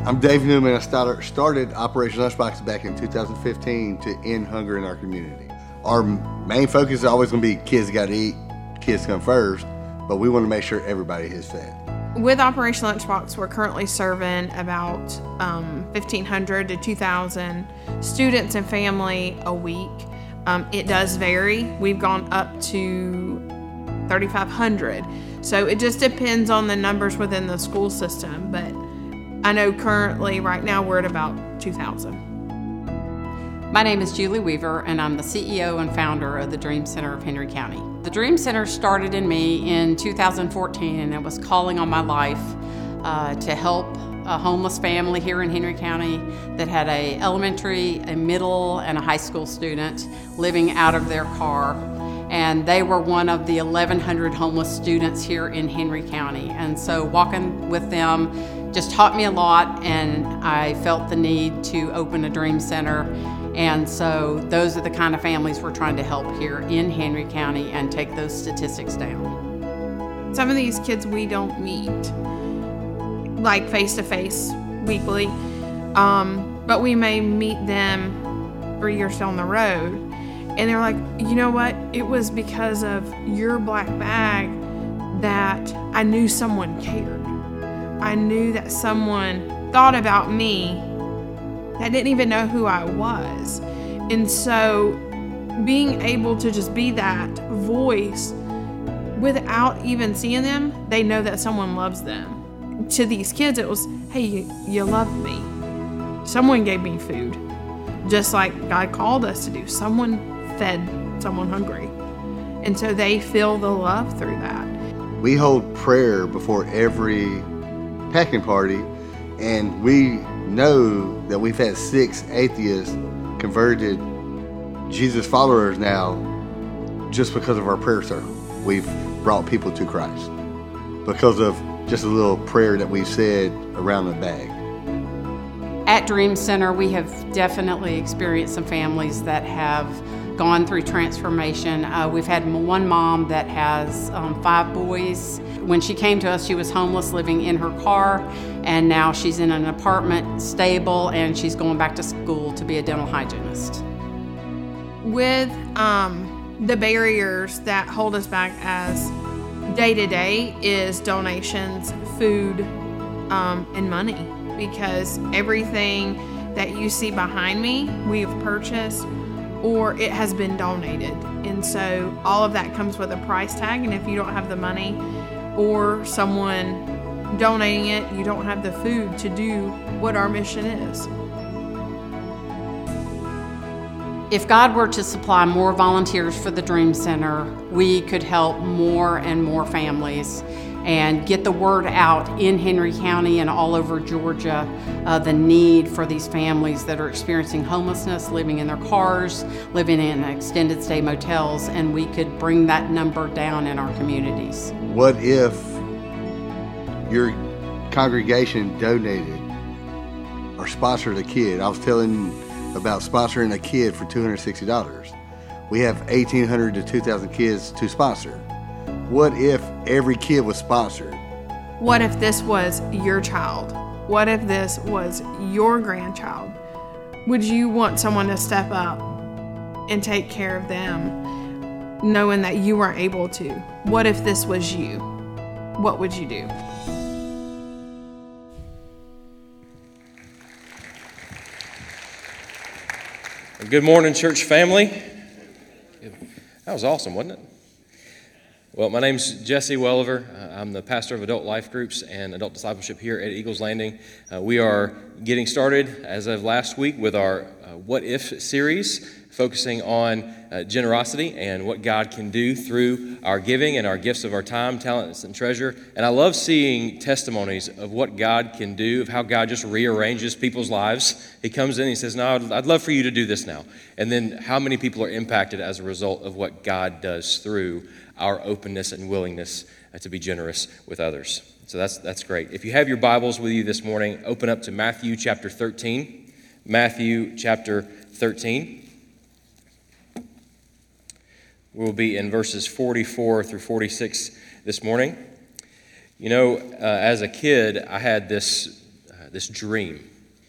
I'm Dave Newman. I started Operation Lunchbox back in 2015 to end hunger in our community. Our main focus is always going to be kids got to eat, kids come first, but we want to make sure everybody is fed. With Operation Lunchbox, we're currently serving about 1,500 to 2,000 students and family a week. It does vary. We've gone up to 3,500. So it just depends on the numbers within the school system. But I know currently, right now, we're at about 2,000. My name is Julie Weaver, and I'm the CEO and founder of the Dream Center of Henry County. The Dream Center started in me in 2014, and it was calling on my life to help a homeless family here in Henry County that had an elementary, a middle, and a high school student living out of their car. And they were one of the 1,100 homeless students here in Henry County. And so walking with them just taught me a lot, and I felt the need to open a Dream Center. And so those are the kind of families we're trying to help here in Henry County and take those statistics down. Some of these kids we don't meet, like face-to-face weekly, but we may meet them 3 years down the road, and they're like, you know what, it was because of your black bag that I knew someone cared. I knew that someone thought about me that didn't even know who I was. And so being able to just be that voice without even seeing them, they know that someone loves them. To these kids, it was, hey, you loved me. Someone gave me food, just like God called us to do. Someone fed someone hungry. And so they feel the love through that. We hold prayer before every packing party, and we know that we've had 6 atheists converted Jesus followers now just because of our prayer circle. We've brought people to Christ because of just a little prayer that we've said around the bag. At Dream Center, we have definitely experienced some families that have gone through transformation. We've had one mom that has 5 boys. When she came to us, she was homeless, living in her car, and now she's in an apartment, stable, and she's going back to school to be a dental hygienist. With the barriers that hold us back as day-to-day is donations, food, and money, because everything that you see behind me, we've purchased or it has been donated. And so all of that comes with a price tag, and if you don't have the money or someone donating it, you don't have the food to do what our mission is. If God were to supply more volunteers for the Dream Center, we could help more and more families and get the word out in Henry County and all over Georgia, the need for these families that are experiencing homelessness, living in their cars, living in extended stay motels, and we could bring that number down in our communities. What if your congregation donated or sponsored a kid? I was telling about sponsoring a kid for $260. We have 1,800 to 2,000 kids to sponsor. What if every kid was sponsored? What if this was your child? What if this was your grandchild? Would you want someone to step up and take care of them, knowing that you weren't able to? What if this was you? What would you do? Good morning, church family. That was awesome, wasn't it? Well, my name's Jesse Welliver. I'm the pastor of Adult Life Groups and Adult Discipleship here at Eagles Landing. We are getting started as of last week with our What If series, focusing on generosity and what God can do through our giving and our gifts of our time, talents, and treasure. And I love seeing testimonies of what God can do, of how God just rearranges people's lives. He comes in and he says, no, I'd love for you to do this now. And then how many people are impacted as a result of what God does through our openness and willingness to be generous with others. So that's great. If you have your Bibles with you this morning, open up to Matthew chapter 13. Matthew chapter 13. We'll be in verses 44 through 46 this morning. You know, as a kid, I had this this dream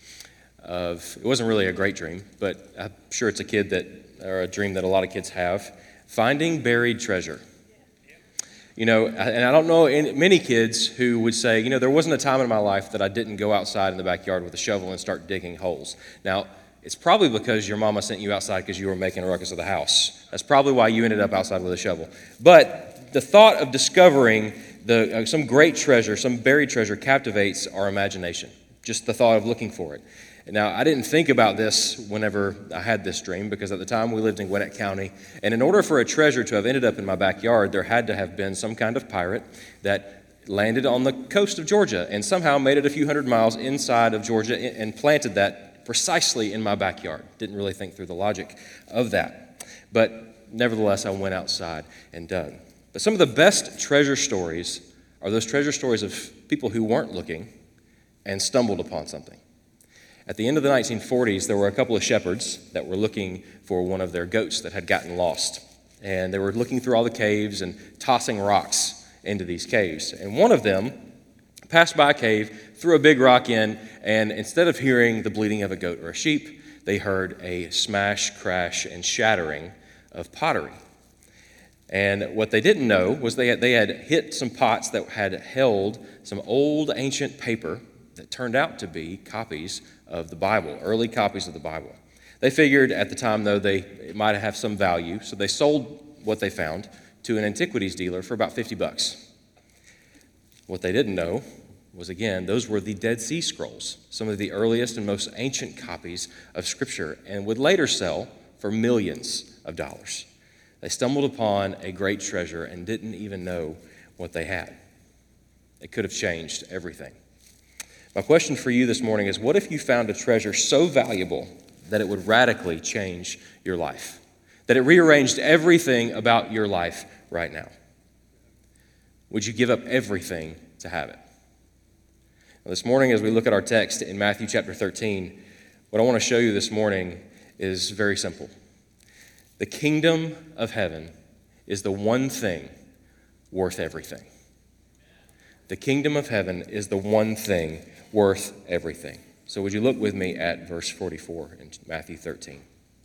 of, it wasn't really a great dream, but I'm sure it's a dream that a lot of kids have, finding buried treasure. And I don't know many kids who would say, there wasn't a time in my life that I didn't go outside in the backyard with a shovel and start digging holes. Now, it's probably because your mama sent you outside because you were making a ruckus of the house. That's probably why you ended up outside with a shovel. But the thought of discovering some great treasure, some buried treasure, captivates our imagination. Just the thought of looking for it. Now, I didn't think about this whenever I had this dream, because at the time we lived in Gwinnett County, and in order for a treasure to have ended up in my backyard, there had to have been some kind of pirate that landed on the coast of Georgia and somehow made it a few hundred miles inside of Georgia and planted that precisely in my backyard. Didn't really think through the logic of that. But nevertheless, I went outside and dug. But some of the best treasure stories are those treasure stories of people who weren't looking and stumbled upon something. At the end of the 1940s, there were a couple of shepherds that were looking for one of their goats that had gotten lost. And they were looking through all the caves and tossing rocks into these caves. And one of them passed by a cave, threw a big rock in, and instead of hearing the bleating of a goat or a sheep, they heard a smash, crash, and shattering of pottery. And what they didn't know was they had hit some pots that had held some old ancient paper that turned out to be copies of the Bible, early copies of the Bible. They figured at the time, though, it might have some value, so they sold what they found to an antiquities dealer for about $50. What they didn't know was, again, those were the Dead Sea Scrolls, some of the earliest and most ancient copies of Scripture, and would later sell for millions of dollars. They stumbled upon a great treasure and didn't even know what they had. It could have changed everything. My question for you this morning is, what if you found a treasure so valuable that it would radically change your life? That it rearranged everything about your life right now? Would you give up everything to have it? Now, this morning, as we look at our text in Matthew chapter 13, what I want to show you this morning is very simple. The kingdom of heaven is the one thing worth everything. The kingdom of heaven is the one thing worth everything. So would you look with me at verse 44 in Matthew 13.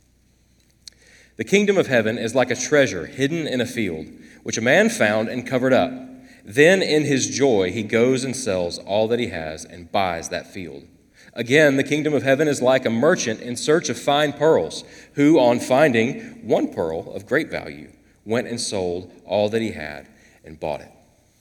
The kingdom of heaven is like a treasure hidden in a field, which a man found and covered up. Then in his joy he goes and sells all that he has and buys that field. Again, the kingdom of heaven is like a merchant in search of fine pearls, who on finding one pearl of great value went and sold all that he had and bought it.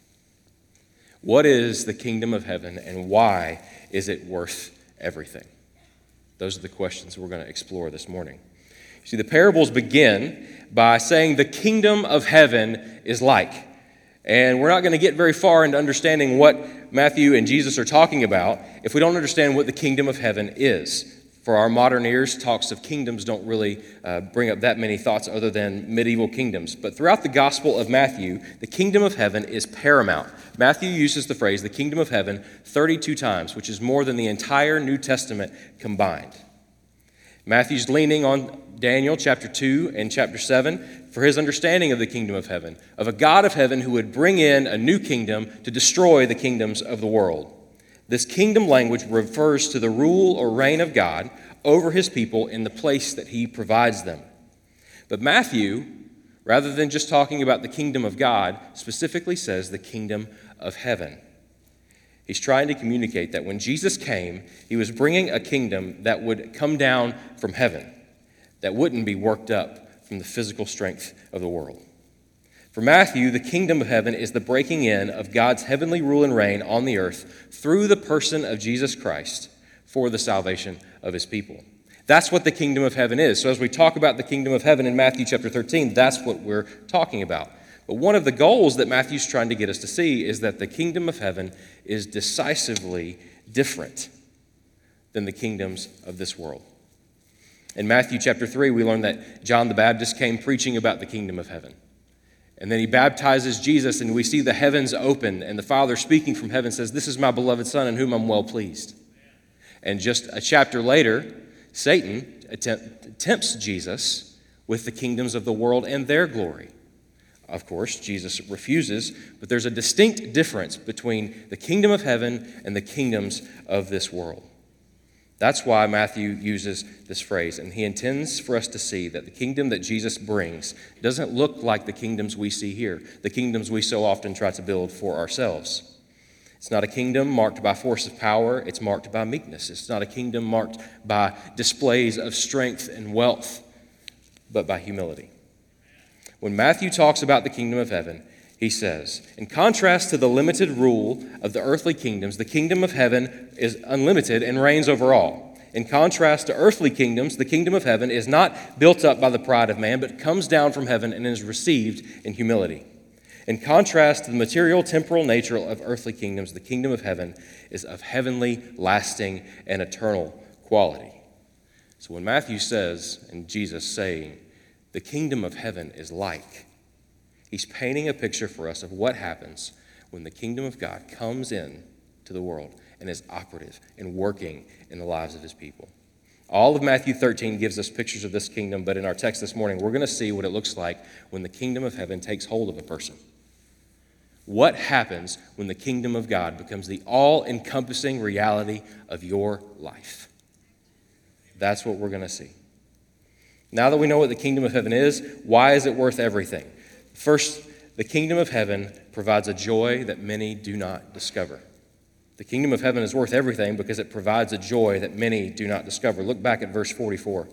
What is the kingdom of heaven, and why is it worth everything? Those are the questions we're going to explore this morning. You see, the parables begin by saying the kingdom of heaven is like. And we're not going to get very far into understanding what Matthew and Jesus are talking about if we don't understand what the kingdom of heaven is. For our modern ears, talks of kingdoms don't really bring up that many thoughts other than medieval kingdoms. But throughout the Gospel of Matthew, the kingdom of heaven is paramount. Matthew uses the phrase, the kingdom of heaven, 32 times, which is more than the entire New Testament combined. Matthew's leaning on Daniel chapter 2 and chapter 7 for his understanding of the kingdom of heaven, of a God of heaven who would bring in a new kingdom to destroy the kingdoms of the world. This kingdom language refers to the rule or reign of God over his people in the place that he provides them. But Matthew, rather than just talking about the kingdom of God, specifically says the kingdom of heaven. He's trying to communicate that when Jesus came, he was bringing a kingdom that would come down from heaven, that wouldn't be worked up from the physical strength of the world. For Matthew, the kingdom of heaven is the breaking in of God's heavenly rule and reign on the earth through the person of Jesus Christ for the salvation of his people. That's what the kingdom of heaven is. So as we talk about the kingdom of heaven in Matthew chapter 13, that's what we're talking about. But one of the goals that Matthew's trying to get us to see is that the kingdom of heaven is decisively different than the kingdoms of this world. In Matthew chapter 3, we learn that John the Baptist came preaching about the kingdom of heaven. And then he baptizes Jesus, and we see the heavens open, and the Father speaking from heaven says, "This is my beloved Son in whom I'm well pleased." And just a chapter later, Satan tempts Jesus with the kingdoms of the world and their glory. Of course, Jesus refuses, but there's a distinct difference between the kingdom of heaven and the kingdoms of this world. That's why Matthew uses this phrase, and he intends for us to see that the kingdom that Jesus brings doesn't look like the kingdoms we see here, the kingdoms we so often try to build for ourselves. It's not a kingdom marked by force of power, it's marked by meekness. It's not a kingdom marked by displays of strength and wealth, but by humility. When Matthew talks about the kingdom of heaven, he says, in contrast to the limited rule of the earthly kingdoms, the kingdom of heaven is unlimited and reigns over all. In contrast to earthly kingdoms, the kingdom of heaven is not built up by the pride of man, but comes down from heaven and is received in humility. In contrast to the material, temporal nature of earthly kingdoms, the kingdom of heaven is of heavenly, lasting, and eternal quality. So when Matthew says, and Jesus saying, the kingdom of heaven is like, he's painting a picture for us of what happens when the kingdom of God comes in to the world and is operative and working in the lives of his people. All of Matthew 13 gives us pictures of this kingdom, but in our text this morning, we're going to see what it looks like when the kingdom of heaven takes hold of a person. What happens when the kingdom of God becomes the all-encompassing reality of your life? That's what we're going to see. Now that we know what the kingdom of heaven is, why is it worth everything? First, the kingdom of heaven provides a joy that many do not discover. The kingdom of heaven is worth everything because it provides a joy that many do not discover. Look back at verse 44.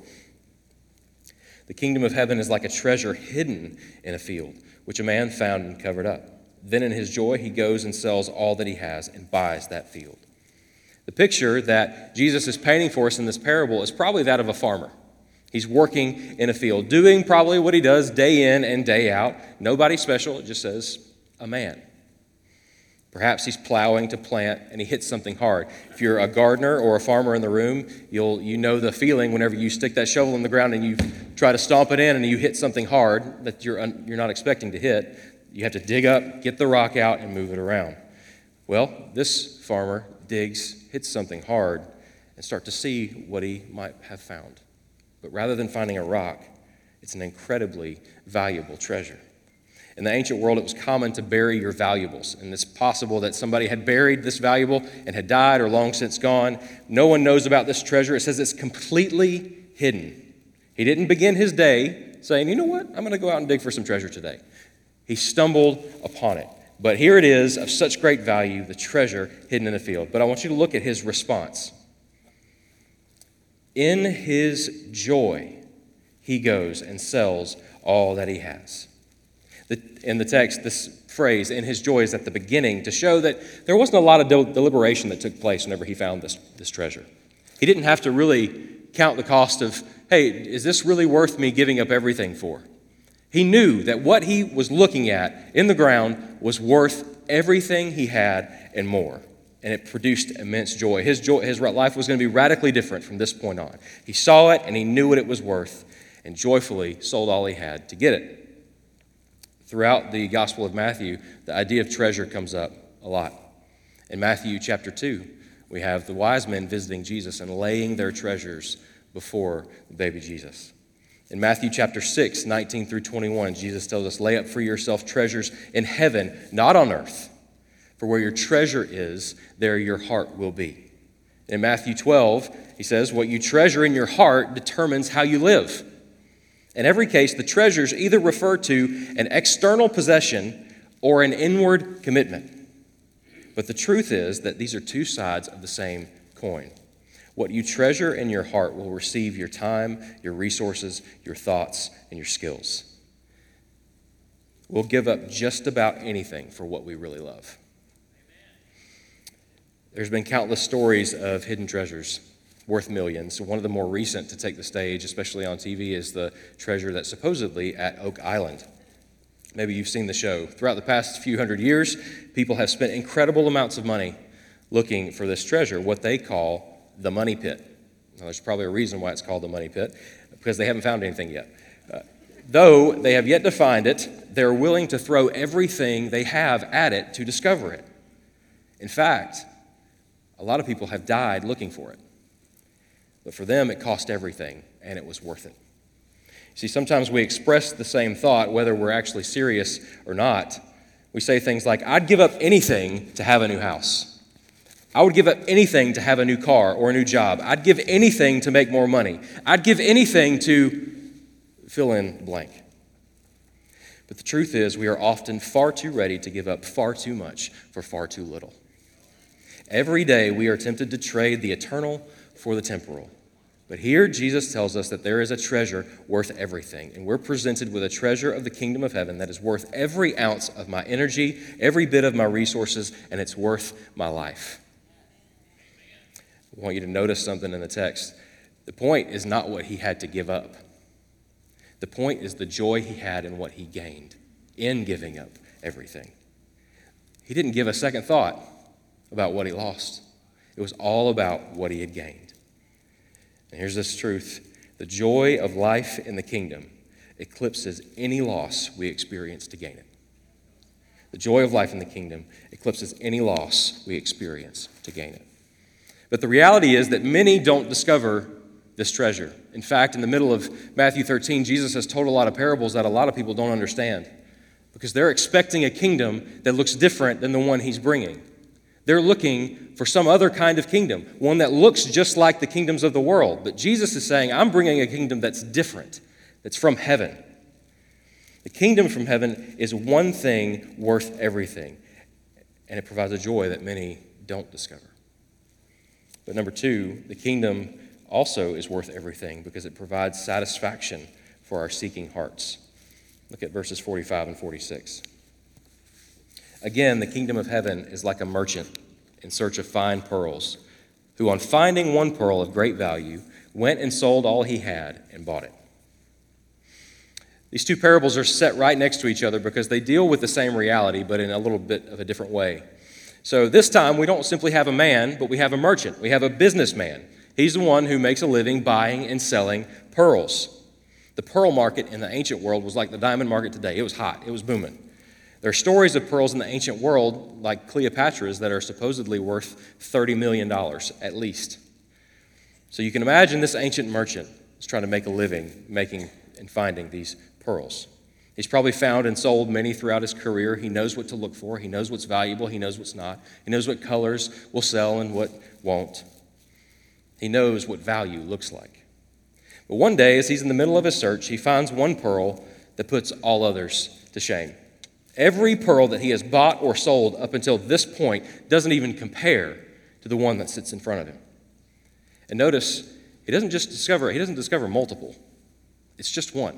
The kingdom of heaven is like a treasure hidden in a field, which a man found and covered up. Then in his joy, he goes and sells all that he has and buys that field. The picture that Jesus is painting for us in this parable is probably that of a farmer. He's working in a field, doing probably what he does day in and day out. Nobody special, it just says a man. Perhaps he's plowing to plant and he hits something hard. If you're a gardener or a farmer in the room, you know the feeling whenever you stick that shovel in the ground and you try to stomp it in and you hit something hard that you're not expecting to hit. You have to dig up, get the rock out, and move it around. Well, this farmer digs, hits something hard, and starts to see what he might have found. But rather than finding a rock, it's an incredibly valuable treasure. In the ancient world, it was common to bury your valuables, and it's possible that somebody had buried this valuable and had died or long since gone. No one knows about this treasure. It says it's completely hidden. He didn't begin his day saying, you know what, I'm going to go out and dig for some treasure today. He stumbled upon it. But here it is, of such great value, the treasure hidden in a field. But I want you to look at his response. In his joy, he goes and sells all that he has. In the text, this phrase, in his joy, is at the beginning to show that there wasn't a lot of deliberation that took place whenever he found this treasure. He didn't have to really count the cost of, hey, is this really worth me giving up everything for? He knew that what he was looking at in the ground was worth everything he had and more. And it produced immense joy. His life was going to be radically different from this point on. He saw it and he knew what it was worth and joyfully sold all he had to get it. Throughout the Gospel of Matthew, the idea of treasure comes up a lot. In Matthew chapter 2, we have the wise men visiting Jesus and laying their treasures before the baby Jesus. In Matthew chapter 6, 19 through 21, Jesus tells us, lay up for yourself treasures in heaven, not on earth. For where your treasure is, there your heart will be. In Matthew 12, he says, what you treasure in your heart determines how you live. In every case, the treasures either refer to an external possession or an inward commitment. But the truth is that these are two sides of the same coin. What you treasure in your heart will receive your time, your resources, your thoughts, and your skills. We'll give up just about anything for what we really love. There's been countless stories of hidden treasures worth millions. One of the more recent to take the stage, especially on TV, is the treasure that's supposedly at Oak Island. Maybe you've seen the show. Throughout the past few hundred years, people have spent incredible amounts of money looking for this treasure, what they call the money pit. Now, there's probably a reason why it's called the money pit, because they haven't found anything yet. Though they have yet to find it, they're willing to throw everything they have at it to discover it. In fact, a lot of people have died looking for it. But for them, it cost everything, and it was worth it. See, sometimes we express the same thought, whether we're actually serious or not. We say things like, I'd give up anything to have a new house. I would give up anything to have a new car or a new job. I'd give anything to make more money. I'd give anything to fill in the blank. But the truth is, we are often far too ready to give up far too much for far too little. Every day we are tempted to trade the eternal for the temporal. But here Jesus tells us that there is a treasure worth everything, and we're presented with a treasure of the kingdom of heaven that is worth every ounce of my energy, every bit of my resources, and it's worth my life. I want you to notice something in the text. The point is not what he had to give up. The point is the joy he had in what he gained in giving up everything. He didn't give a second thought about what he lost. It was all about what he had gained. And here's this truth. The joy of life in the kingdom eclipses any loss we experience to gain it. The joy of life in the kingdom eclipses any loss we experience to gain it. But the reality is that many don't discover this treasure. In fact, in the middle of Matthew 13, Jesus has told a lot of parables that a lot of people don't understand because they're expecting a kingdom that looks different than the one he's bringing. They're looking for some other kind of kingdom, one that looks just like the kingdoms of the world. But Jesus is saying, I'm bringing a kingdom that's different, that's from heaven. The kingdom from heaven is one thing worth everything, and it provides a joy that many don't discover. But number two, the kingdom also is worth everything because it provides satisfaction for our seeking hearts. Look at verses 45 and 46. Again, the kingdom of heaven is like a merchant in search of fine pearls, who on finding one pearl of great value, went and sold all he had and bought it. These two parables are set right next to each other because they deal with the same reality, but in a little bit of a different way. So this time, we don't simply have a man, but we have a merchant. We have a businessman. He's the one who makes a living buying and selling pearls. The pearl market in the ancient world was like the diamond market today. It was hot. It was booming. There are stories of pearls in the ancient world, like Cleopatra's, that are supposedly worth $30 million at least. So you can imagine this ancient merchant is trying to make a living making and finding these pearls. He's probably found and sold many throughout his career. He knows what to look for. He knows what's valuable. He knows what's not. He knows what colors will sell and what won't. He knows what value looks like. But one day, as he's in the middle of his search, he finds one pearl that puts all others to shame. Every pearl that he has bought or sold up until this point doesn't even compare to the one that sits in front of him. And notice, he doesn't discover multiple. It's just one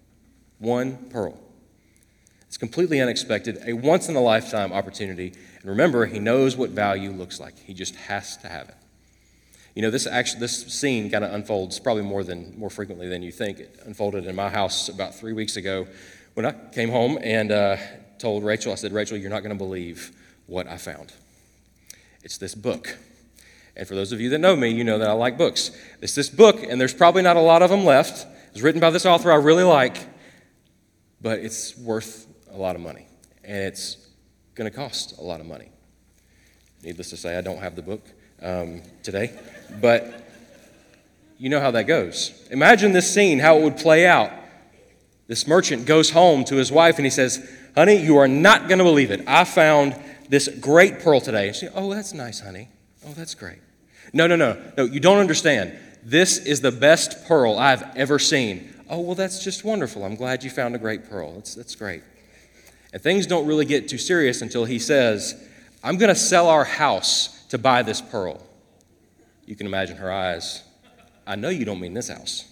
pearl. It's completely unexpected, a once-in-a-lifetime opportunity. And remember, he knows what value looks like. He just has to have it. You know, this scene kind of unfolds probably more frequently than you think. It unfolded in my house about 3 weeks ago when I came home and told Rachel, I said, Rachel, you're not going to believe what I found. It's this book. And for those of you that know me, you know that I like books. It's this book, and there's probably not a lot of them left. It's written by this author I really like, but it's worth a lot of money, and it's going to cost a lot of money. Needless to say, I don't have the book today, but you know how that goes. Imagine this scene, how it would play out. This merchant goes home to his wife, and he says, honey, you are not going to believe it. I found this great pearl today. And she, oh, that's nice, honey. Oh, that's great. No, you don't understand. This is the best pearl I've ever seen. Oh, well, that's just wonderful. I'm glad you found a great pearl. That's great. And things don't really get too serious until he says, I'm going to sell our house to buy this pearl. You can imagine her eyes. I know you don't mean this house.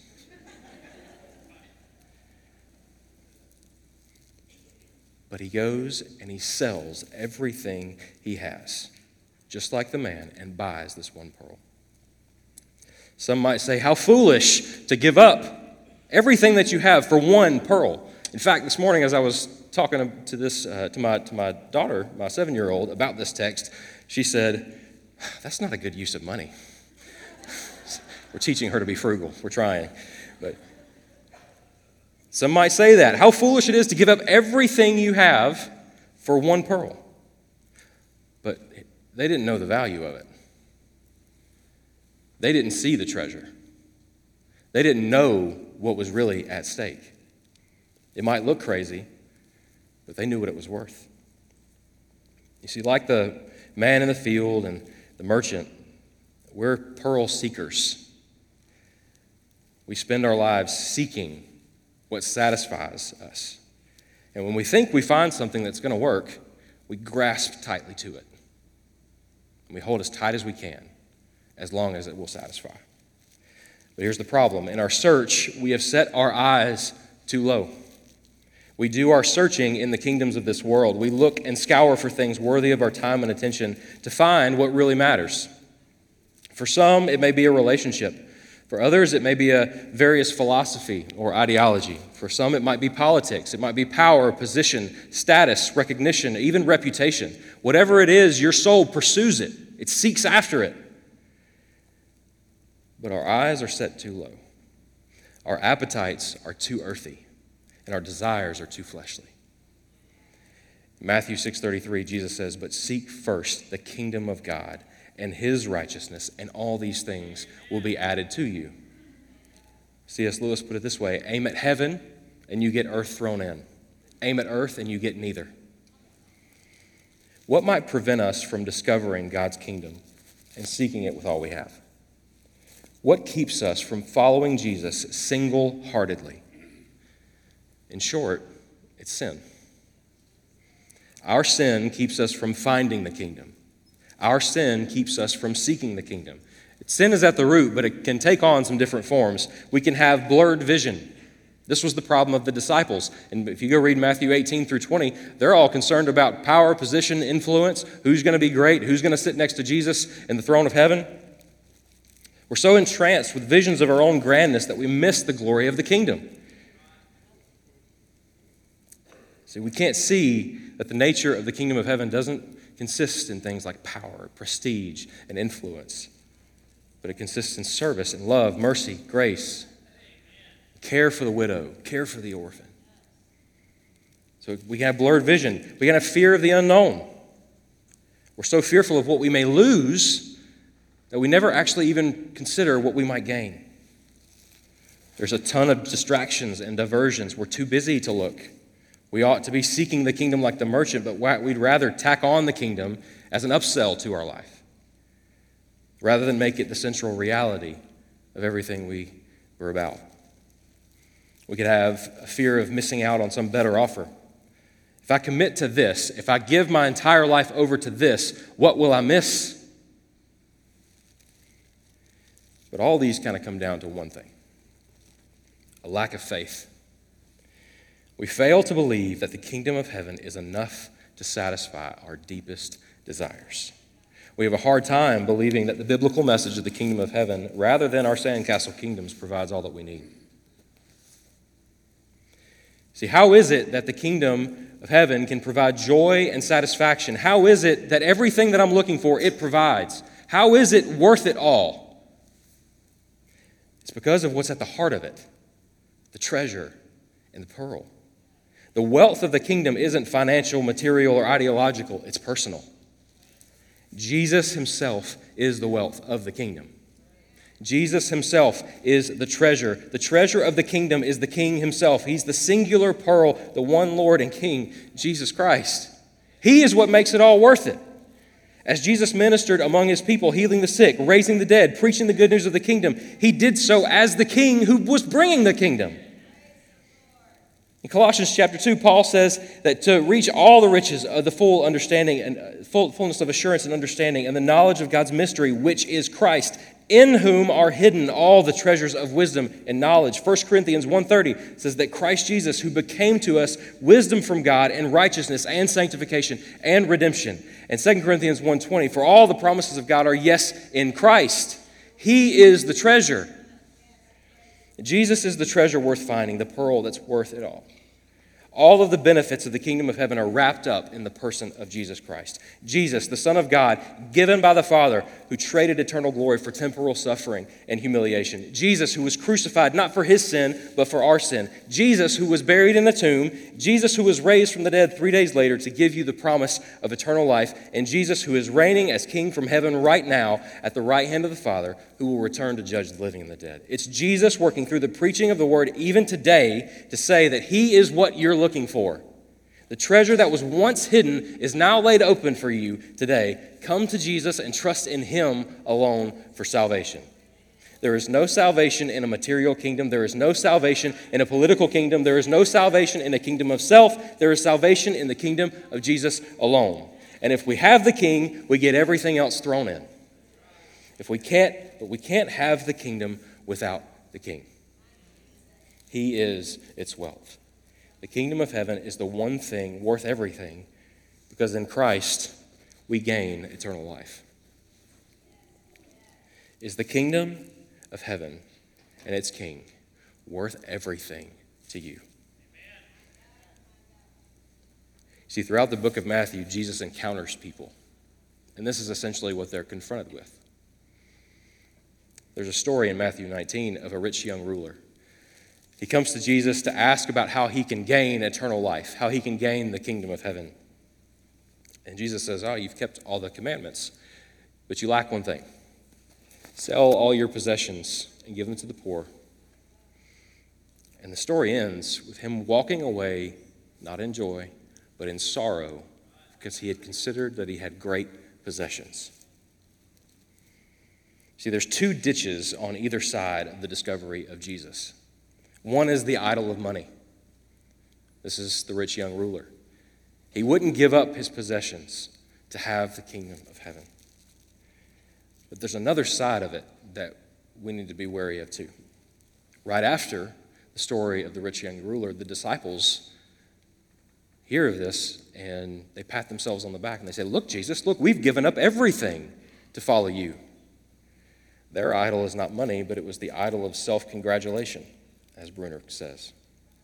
But he goes and he sells everything he has, just like the man, and buys this one pearl. Some might say, how foolish to give up everything that you have for one pearl. In fact, this morning as I was talking to my daughter, my 7-year-old, about this text, she said, that's not a good use of money. We're teaching her to be frugal. We're trying. But some might say that. How foolish it is to give up everything you have for one pearl. But they didn't know the value of it. They didn't see the treasure. They didn't know what was really at stake. It might look crazy, but they knew what it was worth. You see, like the man in the field and the merchant, we're pearl seekers. We spend our lives seeking what satisfies us. And when we think we find something that's going to work, we grasp tightly to it. And we hold as tight as we can, as long as it will satisfy. But here's the problem. In our search, we have set our eyes too low. We do our searching in the kingdoms of this world. We look and scour for things worthy of our time and attention to find what really matters. For some, it may be a relationship. For others, it may be a various philosophy or ideology. For some, it might be politics. It might be power, position, status, recognition, even reputation. Whatever it is, your soul pursues it. It seeks after it. But our eyes are set too low. Our appetites are too earthy, and our desires are too fleshly. In Matthew 6:33, Jesus says, "But seek first the kingdom of God and his righteousness, and all these things will be added to you." C.S. Lewis put it this way: aim at heaven and you get earth thrown in. Aim at earth and you get neither. What might prevent us from discovering God's kingdom and seeking it with all we have? What keeps us from following Jesus single-heartedly? In short, it's sin. Our sin keeps us from finding the kingdom. Our sin keeps us from seeking the kingdom. Sin is at the root, but it can take on some different forms. We can have blurred vision. This was the problem of the disciples. And if you go read Matthew 18 through 20, they're all concerned about power, position, influence, who's going to be great, who's going to sit next to Jesus in the throne of heaven. We're so entranced with visions of our own grandness that we miss the glory of the kingdom. See, we can't see that the nature of the kingdom of heaven doesn't consist in things like power, prestige, and influence, but it consists in service and love, mercy, grace, care for the widow, care for the orphan. So we can have blurred vision. We can have fear of the unknown. We're so fearful of what we may lose that we never actually even consider what we might gain. There's a ton of distractions and diversions. We're too busy to look. We ought to be seeking the kingdom like the merchant, but we'd rather tack on the kingdom as an upsell to our life, rather than make it the central reality of everything we're about. We could have a fear of missing out on some better offer. If I commit to this, if I give my entire life over to this, what will I miss? But all these kind of come down to one thing: a lack of faith. We fail to believe that the kingdom of heaven is enough to satisfy our deepest desires. We have a hard time believing that the biblical message of the kingdom of heaven, rather than our sandcastle kingdoms, provides all that we need. See, how is it that the kingdom of heaven can provide joy and satisfaction? How is it that everything that I'm looking for, it provides? How is it worth it all? It's because of what's at the heart of it: the treasure and the pearl. The wealth of the kingdom isn't financial, material, or ideological. It's personal. Jesus himself is the wealth of the kingdom. Jesus himself is the treasure. The treasure of the kingdom is the King himself. He's the singular pearl, the one Lord and King, Jesus Christ. He is what makes it all worth it. As Jesus ministered among his people, healing the sick, raising the dead, preaching the good news of the kingdom, he did so as the King who was bringing the kingdom. In Colossians chapter 2, Paul says that to reach all the riches of the full understanding and fullness of assurance and understanding and the knowledge of God's mystery, which is Christ, in whom are hidden all the treasures of wisdom and knowledge. 1 Corinthians 1:30 says that Christ Jesus, who became to us wisdom from God and righteousness and sanctification and redemption. And 2 Corinthians 1:20, for all the promises of God are yes in Christ. He is the treasure. Jesus is the treasure worth finding, the pearl that's worth it all. All of the benefits of the kingdom of heaven are wrapped up in the person of Jesus Christ. Jesus, the Son of God, given by the Father, who traded eternal glory for temporal suffering and humiliation. Jesus, who was crucified not for his sin, but for our sin. Jesus, who was buried in the tomb. Jesus, who was raised from the dead 3 days later to give you the promise of eternal life. And Jesus, who is reigning as King from heaven right now at the right hand of the Father, who will return to judge the living and the dead. It's Jesus working through the preaching of the word even today to say that he is what you're looking for. The treasure that was once hidden is now laid open for you today. Come to Jesus and trust in him alone for salvation. There is no salvation in a material kingdom. There is no salvation in a political kingdom. There is no salvation in a kingdom of self. There is salvation in the kingdom of Jesus alone. And if we have the king, we get everything else thrown in. We can't have the kingdom without the king. He is its wealth. The kingdom of heaven is the one thing worth everything, because in Christ we gain eternal life. Is the kingdom of heaven and its king worth everything to you? See, throughout the book of Matthew, Jesus encounters people, and this is essentially what they're confronted with. There's a story in Matthew 19 of a rich young ruler. He comes to Jesus to ask about how he can gain eternal life, how he can gain the kingdom of heaven. And Jesus says, you've kept all the commandments, but you lack one thing. Sell all your possessions and give them to the poor. And the story ends with him walking away, not in joy, but in sorrow, because he had considered that he had great possessions. See, there's two ditches on either side of the discovery of Jesus. One is the idol of money. This is the rich young ruler. He wouldn't give up his possessions to have the kingdom of heaven. But there's another side of it that we need to be wary of too. Right after the story of the rich young ruler, the disciples hear of this and they pat themselves on the back and they say, "Look, Jesus, look, we've given up everything to follow you." Their idol is not money, but it was the idol of self-congratulation, as Bruner says.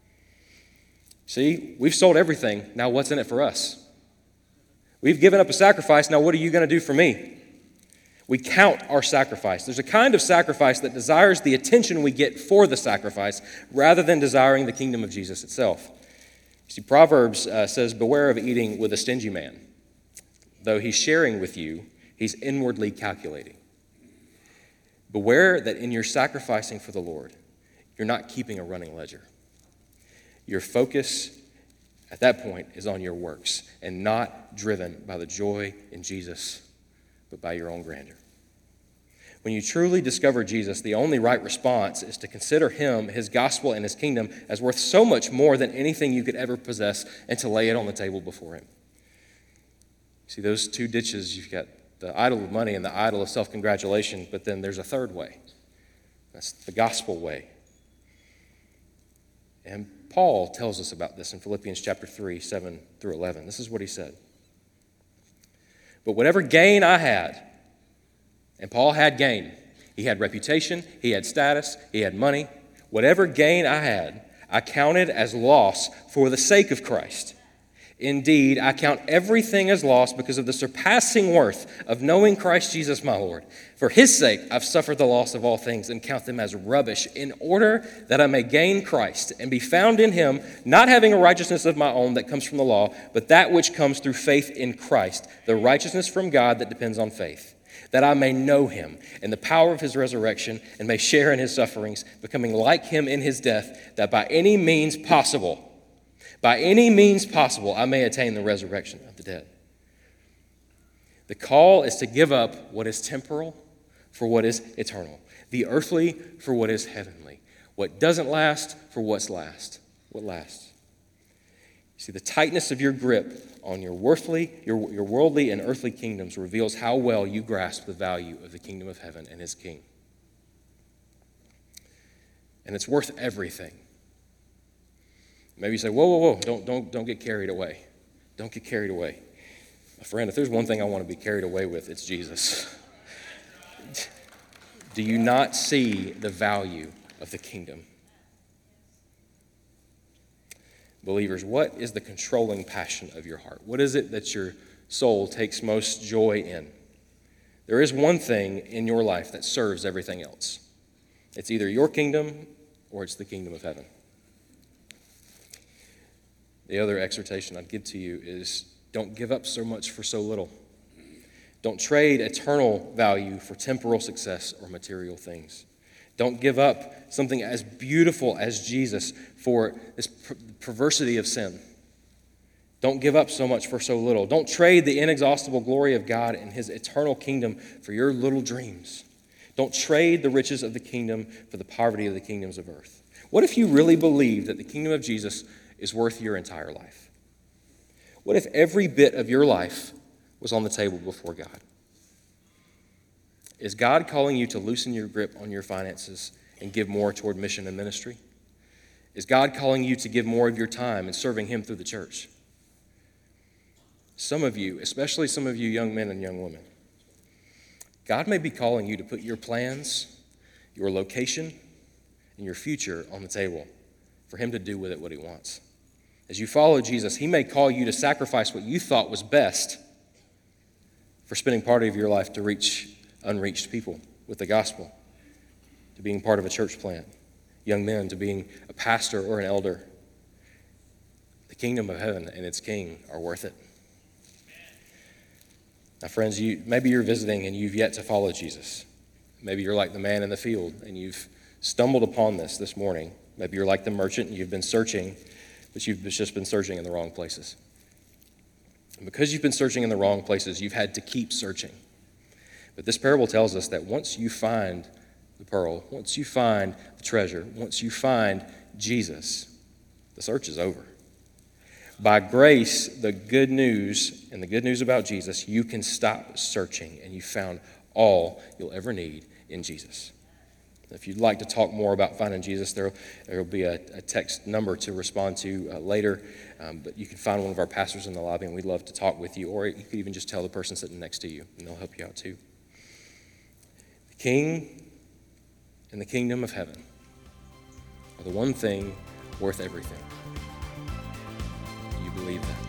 See, we've sold everything. Now what's in it for us? We've given up a sacrifice. Now what are you going to do for me? We count our sacrifice. There's a kind of sacrifice that desires the attention we get for the sacrifice rather than desiring the kingdom of Jesus itself. You see, Proverbs says, "Beware of eating with a stingy man. Though he's sharing with you, he's inwardly calculating." Beware that in your sacrificing for the Lord, you're not keeping a running ledger. Your focus at that point is on your works and not driven by the joy in Jesus, but by your own grandeur. When you truly discover Jesus, the only right response is to consider him, his gospel, and his kingdom as worth so much more than anything you could ever possess and to lay it on the table before him. See, those two ditches, you've got the idol of money and the idol of self-congratulation, but then there's a third way. That's the gospel way. And Paul tells us about this in Philippians chapter 3, 7 through 11. This is what he said. "But whatever gain I had," and Paul had gain. He had reputation, he had status, he had money. "Whatever gain I had, I counted as loss for the sake of Christ. Indeed, I count everything as loss because of the surpassing worth of knowing Christ Jesus my Lord. For his sake, I've suffered the loss of all things and count them as rubbish in order that I may gain Christ and be found in him, not having a righteousness of my own that comes from the law, but that which comes through faith in Christ, the righteousness from God that depends on faith, that I may know him and the power of his resurrection and may share in his sufferings, becoming like him in his death, that by any means possible, I may attain the resurrection of the dead." The call is to give up what is temporal for what is eternal, the earthly for what is heavenly, what doesn't last for what lasts. You see, the tightness of your grip on your worldly and earthly kingdoms reveals how well you grasp the value of the kingdom of heaven and his king. And it's worth everything. Maybe you say, whoa, don't get carried away. Don't get carried away. My friend, if there's one thing I want to be carried away with, it's Jesus. Do you not see the value of the kingdom? Believers, what is the controlling passion of your heart? What is it that your soul takes most joy in? There is one thing in your life that serves everything else. It's either your kingdom or it's the kingdom of heaven. The other exhortation I'd give to you is don't give up so much for so little. Don't trade eternal value for temporal success or material things. Don't give up something as beautiful as Jesus for this perversity of sin. Don't give up so much for so little. Don't trade the inexhaustible glory of God and his eternal kingdom for your little dreams. Don't trade the riches of the kingdom for the poverty of the kingdoms of earth. What if you really believe that the kingdom of Jesus is worth your entire life? What if every bit of your life was on the table before God? Is God calling you to loosen your grip on your finances and give more toward mission and ministry? Is God calling you to give more of your time in serving him through the church? Some of you, especially some of you young men and young women, God may be calling you to put your plans, your location, and your future on the table for him to do with it what he wants. As you follow Jesus, he may call you to sacrifice what you thought was best for spending part of your life to reach unreached people with the gospel, to being part of a church plant, young men to being a pastor or an elder. The kingdom of heaven and its king are worth it. Now, friends, maybe you're visiting and you've yet to follow Jesus. Maybe you're like the man in the field and you've stumbled upon this morning. Maybe you're like the merchant and you've been searching, but you've just been searching in the wrong places. And because you've been searching in the wrong places, you've had to keep searching. But this parable tells us that once you find the pearl, once you find the treasure, once you find Jesus, the search is over. By grace, the good news and the good news about Jesus, you can stop searching and you found all you'll ever need in Jesus. If you'd like to talk more about finding Jesus, there will be a text number to respond to later, but you can find one of our pastors in the lobby and we'd love to talk with you, or you could even just tell the person sitting next to you and they'll help you out too. The King and the kingdom of heaven are the one thing worth everything. Do you believe that?